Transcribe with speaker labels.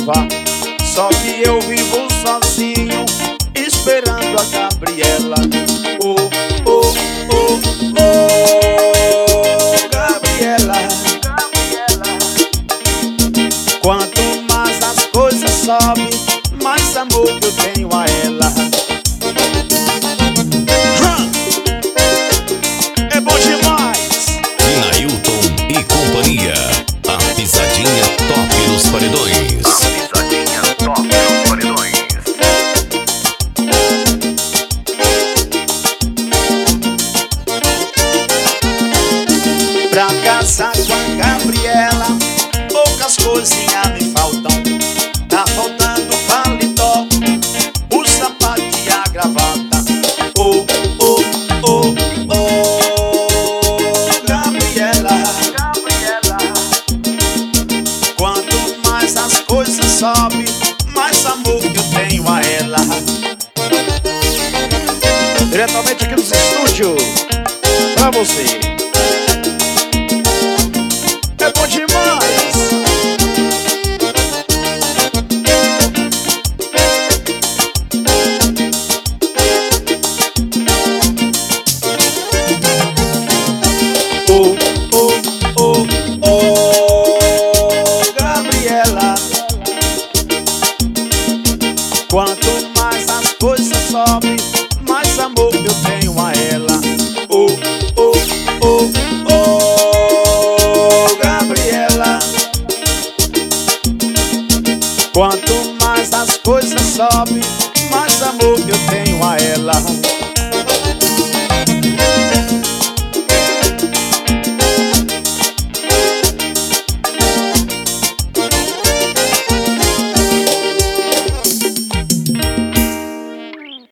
Speaker 1: viva, só que eu vivo sozinho, esperando a Gabriela. Oh, oh, oh, oh, Gabriela. Quanto mais as coisas sobem, mais amor eu tenho a ela. É bom demais.
Speaker 2: Nailton e companhia, a pisadinha top dos paredões.
Speaker 3: A pisadinha top dos paredões.
Speaker 1: Pra casar com a Gabriela, poucas coisinhas me faltam. Tá faltando o paletó, o sapato e a gravata. Oh, oh, oh, oh, Gabriela. Quanto mais as coisas sobem, mais amor eu tenho a ela. Diretamente aqui nos estúdios, pra você. É bom demais. Oh, oh, oh, oh, Gabriela. Quanto mais as coisas sobem, mais amor eu tenho a ela. Oh, oh, oh, oh, Gabriela. Quanto mais as coisas sobem, mais amor eu